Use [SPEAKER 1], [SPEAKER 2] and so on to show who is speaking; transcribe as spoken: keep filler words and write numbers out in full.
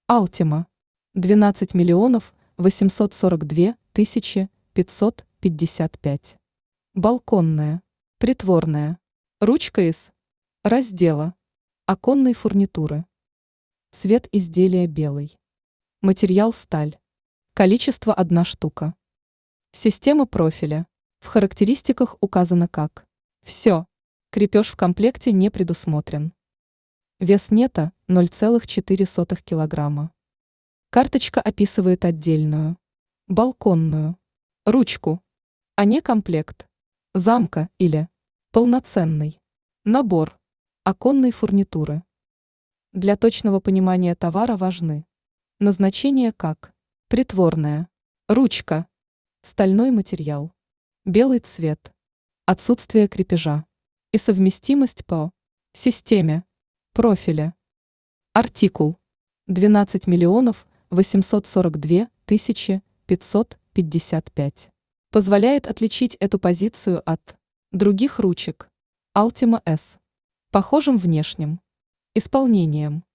[SPEAKER 1] Altima двенадцать миллионов восемьсот сорок две тысячи пятьсот пятьдесят пять. Балконная, притворная, ручка из раздела оконной фурнитуры. Цвет изделия белый. Материал сталь. Количество одна штука. Система профиля. В характеристиках указано как. Все. Крепеж в комплекте не предусмотрен. Вес нета ноль целых четыре сотых килограмма. Карточка описывает отдельную, балконную, ручку, а не комплект, замка или полноценный набор оконной фурнитуры. Для точного понимания товара важны назначение как притворная, ручка, стальной материал, белый цвет, отсутствие крепежа и совместимость по системе профиля. Артикул двенадцать миллионов восемьсот сорок две тысячи пятьсот пятьдесят пять. Позволяет отличить эту позицию от других ручек Altima S. Похожим внешним исполнением.